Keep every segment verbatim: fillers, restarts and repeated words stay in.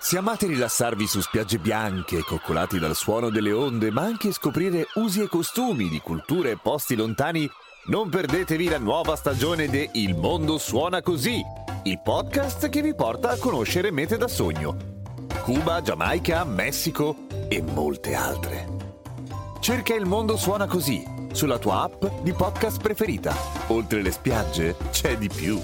Se amate rilassarvi su spiagge bianche, coccolati dal suono delle onde, ma anche scoprire usi e costumi di culture e posti lontani, non perdetevi la nuova stagione de Il Mondo Suona Così, il podcast che vi porta a conoscere mete da sogno. Cuba, Giamaica, Messico e molte altre. Cerca Il Mondo Suona Così sulla tua app di podcast preferita. Oltre le spiagge c'è di più.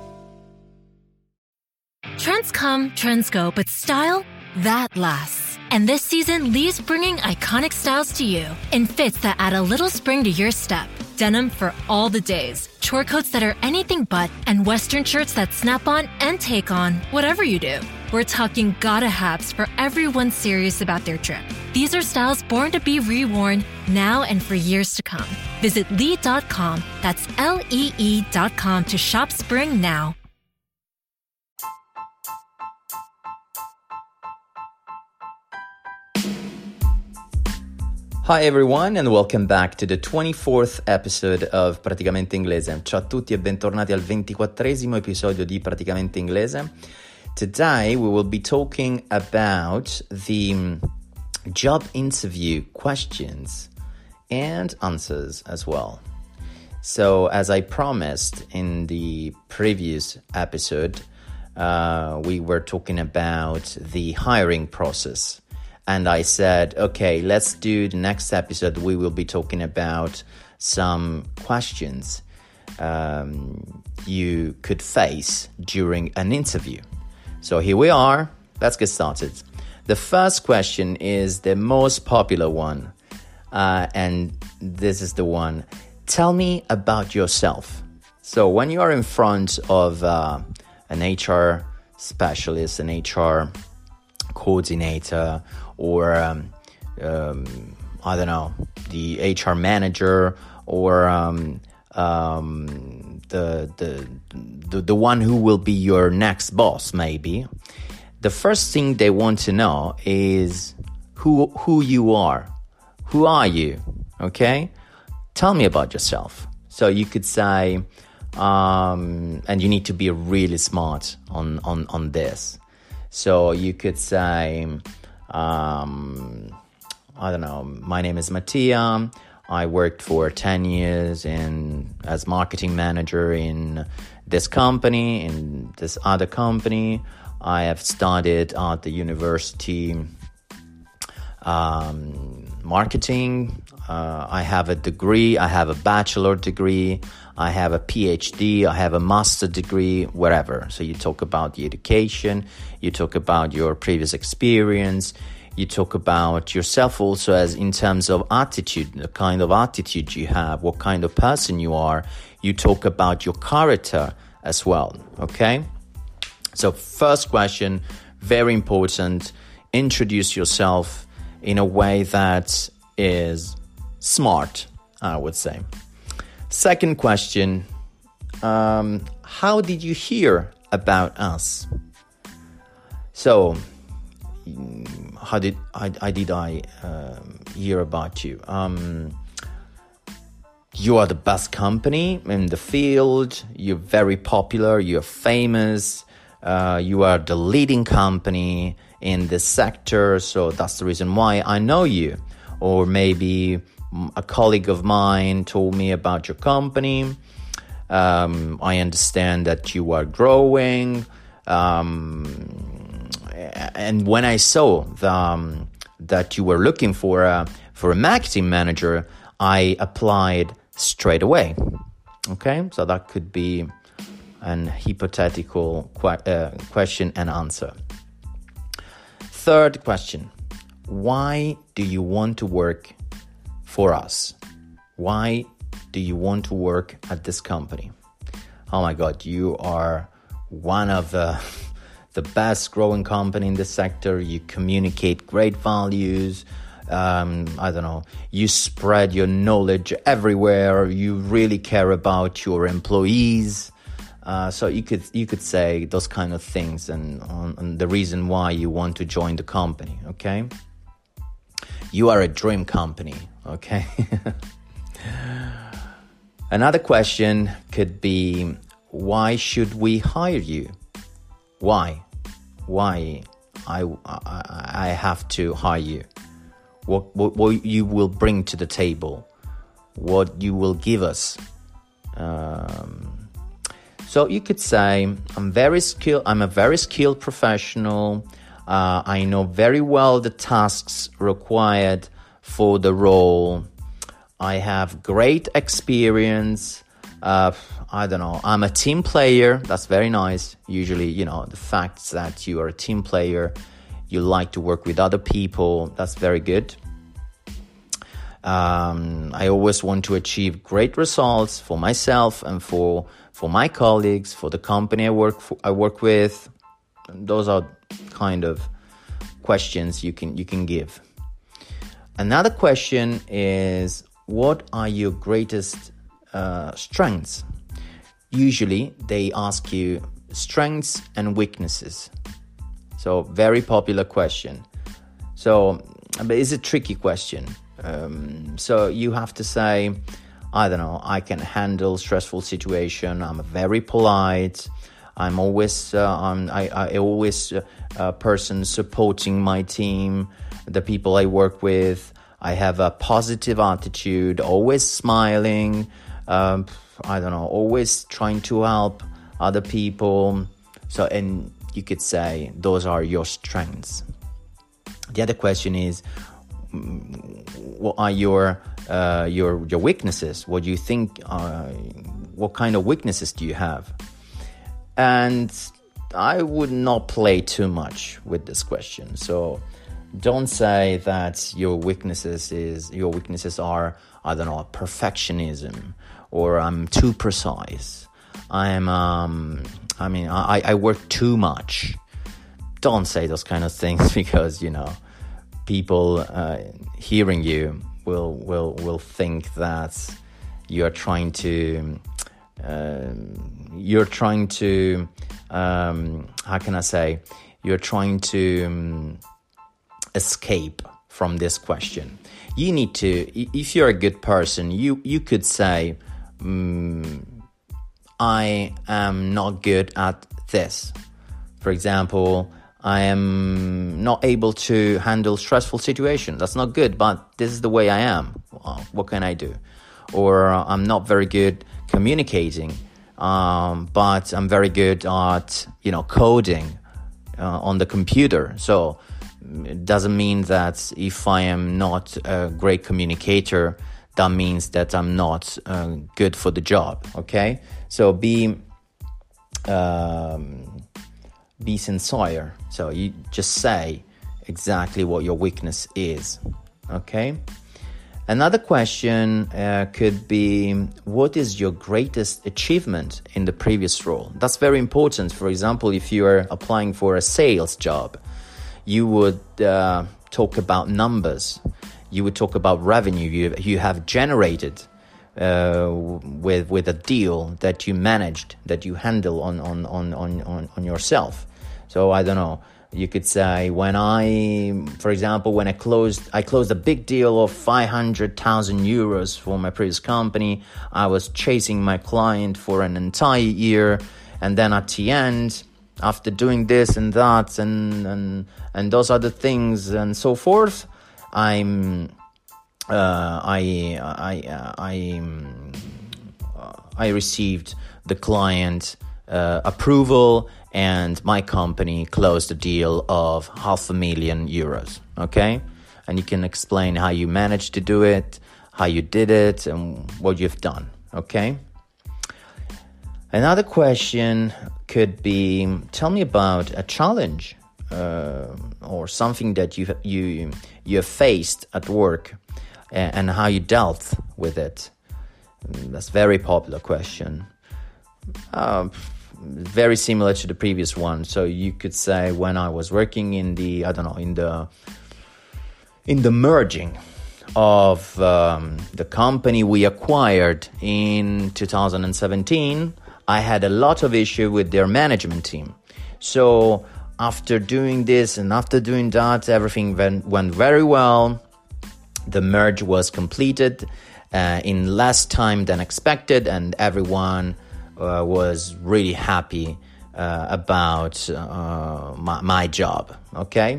Trends come, trends go, but style, that lasts. And this season, Lee's bringing iconic styles to you in fits that add a little spring to your step. Denim for all the days, chore coats that are anything but, and Western shirts that snap on and take on whatever you do. We're talking gotta-haves for everyone serious about their trip. These are styles born to be reworn now and for years to come. Visit Lee dot com, that's L E E dot com to shop spring now. Hi everyone and welcome back to the twenty-fourth episode of Praticamente Inglese. Ciao a tutti e bentornati al ventiquattresimo episodio di Praticamente Inglese. Today we will be talking about the job interview questions and answers as well. So as I promised in the previous episode, uh, we were talking about the hiring process. And I said, okay, let's do the next episode. We will be talking about some questions um, you could face during an interview. So here we are. Let's get started. The first question is the most popular one. Uh, and this is the one. Tell me about yourself. So when you are in front of uh, an H R specialist, an H R coordinator, or um, um, I don't know, the H R manager, or um, um, the, the the the one who will be your next boss, maybe. The first thing they want to know is who who you are. Who are you? Okay, tell me about yourself. So you could say, um, and you need to be really smart on on on this. So you could say, um, I don't know, my name is Mattia. I worked for ten years in as marketing manager in this company, in this other company. I have studied at the university um, marketing. Uh, I have a degree. I have a bachelor degree. I have a PhD, I have a master degree, wherever. So you talk about the education, you talk about your previous experience, you talk about yourself also as in terms of attitude, the kind of attitude you have, what kind of person you are. You talk about your character as well, okay? So first question, very important, introduce yourself in a way that is smart, I would say. Second question, um, how did you hear about us? So, how did I, I did I um, hear about you? Um, you are the best company in the field. You're very popular. You're famous. Uh, you are the leading company in this sector. So that's the reason why I know you. Or maybe a colleague of mine told me about your company. Um, I understand that you are growing. Um, and when I saw the, um, that you were looking for a, for a marketing manager, I applied straight away. Okay, so that could be an hypothetical que- uh, question and answer. Third question, why do you want to work for us? Why do you want to work at this company? Oh my God, you are one of the, the best growing company in the sector. You communicate great values. Um, I don't know, you spread your knowledge everywhere. You really care about your employees. Uh, so you could you could say those kind of things and, um, and the reason why you want to join the company, okay? You are a dream company, okay? Another question could be, why should we hire you? Why? Why I, I, I have to hire you? What, what, what you will bring to the table? What you will give us? Um, so you could say, I'm very skilled. I'm a very skilled professional. Uh, I know very well the tasks required for the role. I have great experience. Uh, I don't know. I'm a team player. That's very nice. Usually, you know, the fact that you are a team player, you like to work with other people. That's very good. Um, I always want to achieve great results for myself and for for my colleagues, for the company I work for, I work with. Those are kind of questions you can you can give. Another question is, what are your greatest uh, strengths? Usually they ask you strengths and weaknesses. So very popular question. So but it's a tricky question. Um, so you have to say, I don't know, I can handle stressful situation. I'm very polite. I'm always, uh, I'm, I, I always uh, a person supporting my team, the people I work with. I have a positive attitude, always smiling. Um, I don't know, always trying to help other people. So, and you could say those are your strengths. The other question is, what are your uh, your your weaknesses? What do you think? Uh, what kind of weaknesses do you have? And I would not play too much with this question. So don't say that your weaknesses is your weaknesses are, I don't know, perfectionism, or I'm too precise. I'm um I mean I, I work too much. Don't say those kind of things, because you know people uh, hearing you will will will think that you are trying to uh, you're trying to um, how can I say you're trying to um, escape from this question. You need to, if you're a good person, you you could say, mm, I am not good at this. For example, I am not able to handle stressful situations. That's not good, but this is the way I am. Well, what can I do? Or uh, I'm not very good communicating, um, but I'm very good at, you know, coding uh, on the computer. So it doesn't mean that if I am not a great communicator, that means that I'm not uh, good for the job. Okay, so be. Um, Be sincere. So you just say exactly what your weakness is. Okay. Another question uh, could be, what is your greatest achievement in the previous role? That's very important. For example, if you are applying for a sales job, you would uh, talk about numbers. You would talk about revenue you you have generated uh, with with a deal that you managed, that you handle on on on on on, on yourself. So I don't know. You could say, when I, for example, when I closed, I closed a big deal of five hundred thousand euros for my previous company. I was chasing my client for an entire year, and then at the end, after doing this and that and and and those other things and so forth, I'm, uh, I I uh, I uh, I received the client uh, approval. And my company closed a deal of half a million euros, okay? And you can explain how you managed to do it, how you did it, and what you've done, okay? Another question could be, tell me about a challenge uh, or something that you you you have faced at work and, and how you dealt with it. That's a very popular question. Uh, very similar to the previous one. So you could say, when I was working in the, I don't know, in the in the merging of um, the company we acquired in two thousand seventeen, I had a lot of issue with their management team. So after doing this and after doing that, everything went, went very well. The merge was completed uh, in less time than expected, and everyone Uh, was really happy uh, about uh, my, my job, okay?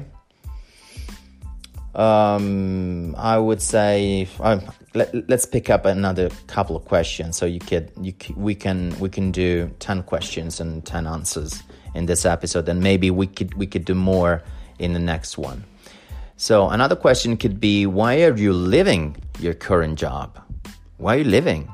Um, I would say um, let, let's pick up another couple of questions. So you could, you could, we can we can do ten questions and ten answers in this episode, and maybe we could we could do more in the next one. So another question could be, why are you leaving your current job? Why are you leaving?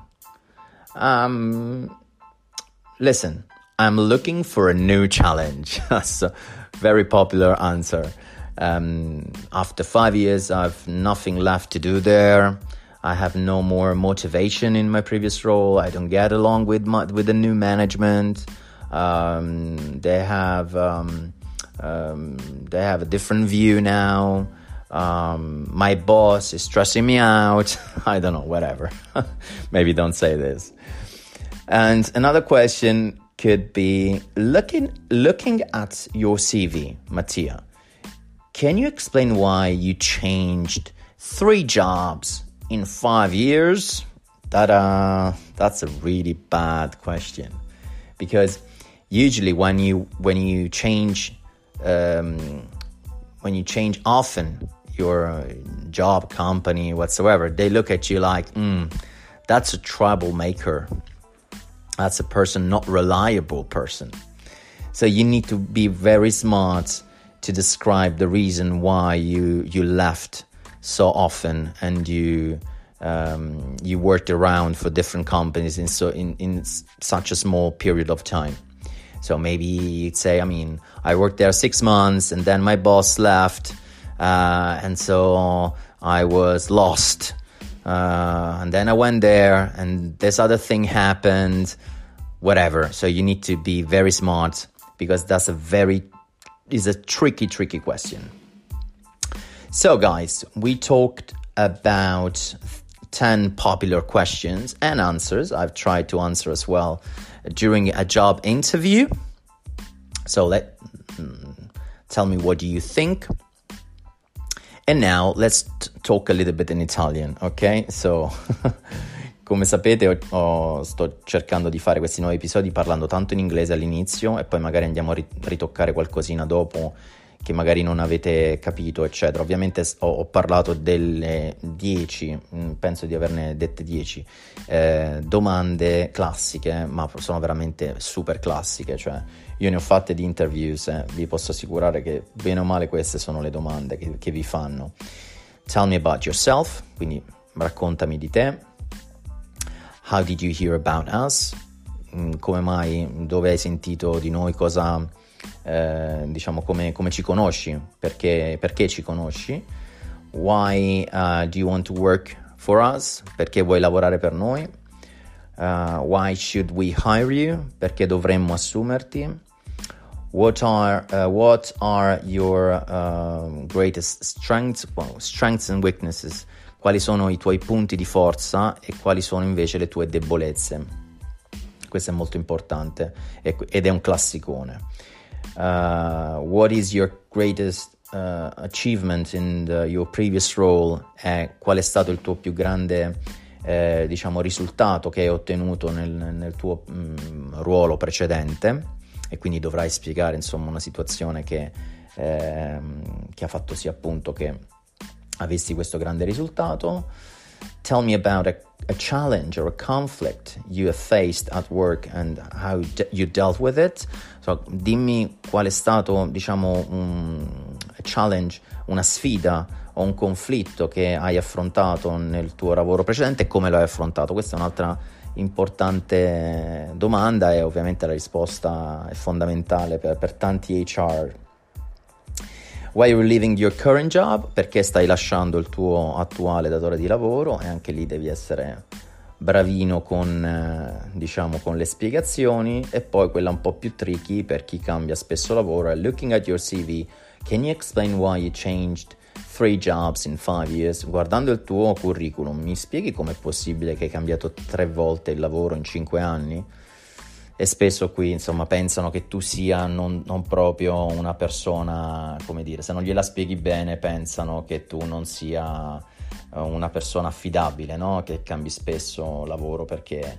Um, listen, I'm looking for a new challenge. That's a very popular answer. Um, after five years, I've nothing left to do there. I have no more motivation in my previous role. I don't get along with my, with the new management. Um, they have um, um, they have a different view now. Um, my boss is stressing me out. I don't know, whatever. Maybe don't say this. And another question could be, looking looking at your C V, Mattia, can you explain why you changed three jobs in five years? That uh, that's a really bad question, because usually when you when you change um, when you change often your uh, job, company, whatsoever, they look at you like, mm, that's a troublemaker. That's a person, not reliable person. So you need to be very smart to describe the reason why you you left so often, and you um, you worked around for different companies in so in, in such a small period of time. So maybe you'd say, I mean, I worked there six months and then my boss left, uh, and so I was lost. Uh, and then I went there and this other thing happened, whatever. So you need to be very smart, because that's a very is a tricky, tricky question. So guys, we talked about ten popular questions and answers. I've tried to answer as well during a job interview. So let tell me, what do you think? And now let's t- talk a little bit in Italian, ok? So, come sapete, ho, ho, sto cercando di fare questi nuovi episodi parlando tanto in inglese all'inizio, e poi magari andiamo a ritoccare qualcosina dopo che magari non avete capito, eccetera. Ovviamente ho, ho parlato delle dieci, penso di averne dette dieci eh, domande classiche, ma sono veramente super classiche, cioè io ne ho fatte di interviews, eh. Vi posso assicurare che bene o male queste sono le domande che, che vi fanno. Tell me about yourself, quindi raccontami di te. How did you hear about us? Come mai, dove hai sentito di noi, cosa, eh, diciamo, come, come ci conosci, perché, perché ci conosci? Why uh, do you want to work for us? Perché vuoi lavorare per noi? Uh, why should we hire you? Perché dovremmo assumerti? What are uh, what are your uh, greatest strengths, well, strengths and weaknesses? Quali sono i tuoi punti di forza e quali sono invece le tue debolezze? Questo è molto importante ed è un classicone. Uh, what is your greatest uh, achievement in the, your previous role? Eh, qual è stato il tuo più grande eh, diciamo risultato che hai ottenuto nel, nel tuo mh, ruolo precedente? E quindi dovrai spiegare, insomma, una situazione che, eh, che ha fatto sì appunto che avessi questo grande risultato. Tell me about a, a challenge or a conflict you have faced at work and how de- you dealt with it. So, dimmi qual è stato, diciamo, un a challenge, una sfida o un conflitto che hai affrontato nel tuo lavoro precedente e come lo hai affrontato. Questa è un'altra importante domanda, e ovviamente la risposta è fondamentale per, per tanti H R. Why are you leaving your current job? Perché stai lasciando il tuo attuale datore di lavoro, e anche lì devi essere bravino con, eh, diciamo, con le spiegazioni. E poi quella un po' più tricky per chi cambia spesso lavoro è: looking at your C V, can you explain why you changed three jobs in five years? Guardando il tuo curriculum, mi spieghi com'è possibile che hai cambiato tre volte il lavoro in cinque anni? E spesso qui, insomma, pensano che tu sia non, non proprio una persona, come dire, se non gliela spieghi bene pensano che tu non sia una persona affidabile, no? Che cambi spesso lavoro perché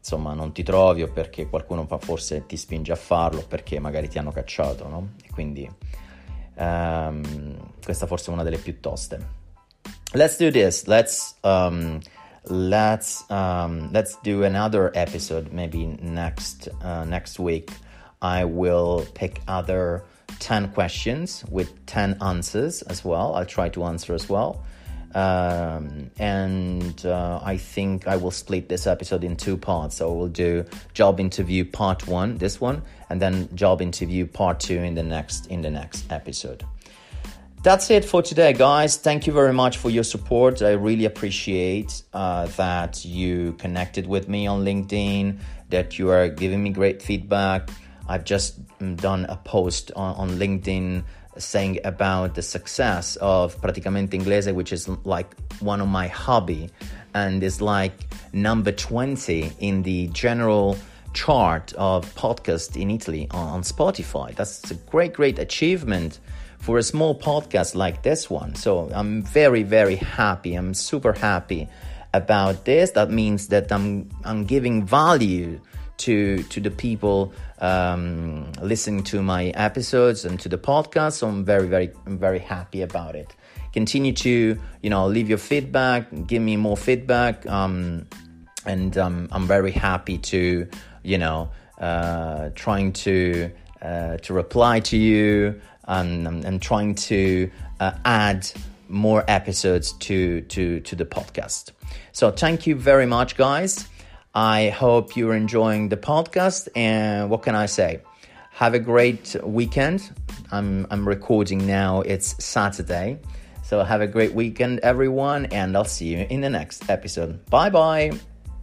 insomma non ti trovi, o perché qualcuno forse ti spinge a farlo, perché magari ti hanno cacciato, no? E quindi um, questa forse è una delle più toste. Let's do this. Let's um, let's um, let's do another episode maybe next uh, next week. I will pick other ten questions with ten answers as well. I'll try to answer as well. Um, and uh, I think I will split this episode in two parts. So we'll do job interview part one, this one, and then job interview part two in the next in the next episode. That's it for today, guys. Thank you very much for your support. I really appreciate uh, that you connected with me on LinkedIn, that you are giving me great feedback. I've just done a post on, on LinkedIn saying about the success of Praticamente Inglese, which is like one of my hobby and is like number twenty in the general chart of podcast in Italy on, on Spotify. That's a great, great achievement for a small podcast like this one. So I'm very, very happy. I'm super happy about this. That means that I'm I'm giving value to to the people um, listening to my episodes and to the podcast. So I'm very, very, I'm very happy about it. Continue to, you know, leave your feedback, give me more feedback, um, and um, I'm very happy to, you know, uh, trying to uh, to reply to you and, and trying to uh, add more episodes to to to the podcast. So thank you very much, guys. I hope you're enjoying the podcast, and what can I say? Have a great weekend. I'm I'm recording now. It's Saturday. So have a great weekend, everyone, and I'll see you in the next episode. Bye bye.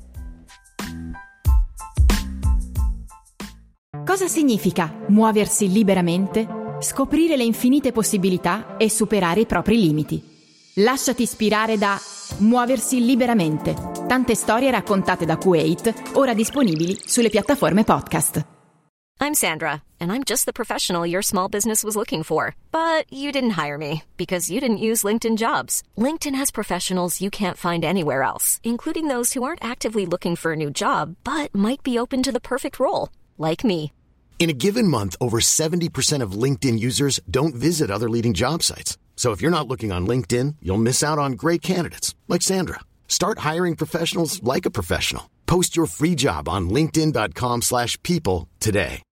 Cosa significa muoversi liberamente, scoprire le infinite possibilità e superare i propri limiti? Lasciati ispirare da Muoversi liberamente. Tante storie raccontate da Kuwait, ora disponibili sulle piattaforme podcast. I'm Sandra, and I'm just the professional your small business was looking for. But you didn't hire me because you didn't use LinkedIn Jobs. LinkedIn has professionals you can't find anywhere else, including those who aren't actively looking for a new job, but might be open to the perfect role, like me. In a given month, over seventy percent of LinkedIn users don't visit other leading job sites. So if you're not looking on LinkedIn, you'll miss out on great candidates like Sandra. Start hiring professionals like a professional. Post your free job on linkedin dot com slash people today.